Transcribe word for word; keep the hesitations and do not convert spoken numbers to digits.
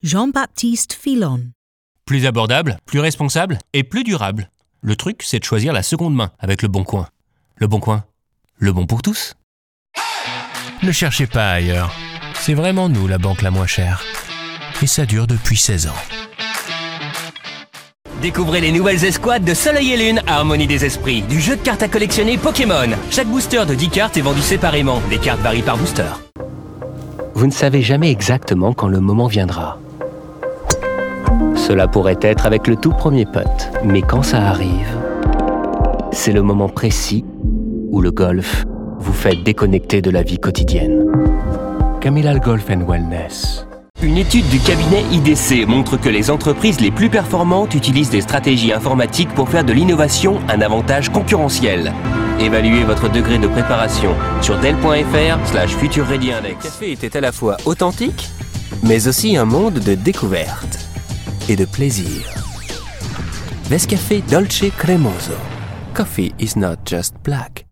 Jean-Baptiste Filon. Plus abordable, plus responsable et plus durable. Le truc, c'est de choisir la seconde main avec Le Bon Coin. Le Bon Coin, le bon pour tous. Ne cherchez pas ailleurs. C'est vraiment nous la banque la moins chère. Et ça dure depuis seize ans. Découvrez les nouvelles escouades de Soleil et Lune à Harmonie des Esprits, du jeu de cartes à collectionner Pokémon. Chaque booster de dix cartes est vendu séparément. Les cartes varient par booster. Vous ne savez jamais exactement quand le moment viendra. Cela pourrait être avec le tout premier putt, mais quand ça arrive, c'est le moment précis où le golf vous fait déconnecter de la vie quotidienne. Camilla Golf and Wellness. Une étude du cabinet I D C montre que les entreprises les plus performantes utilisent des stratégies informatiques pour faire de l'innovation un avantage concurrentiel. Évaluez votre degré de préparation sur dell.fr slash future ready index. Le café était à la fois authentique, mais aussi un monde de découverte et de plaisir. Nescafé Dolce Cremoso. Coffee is not just black.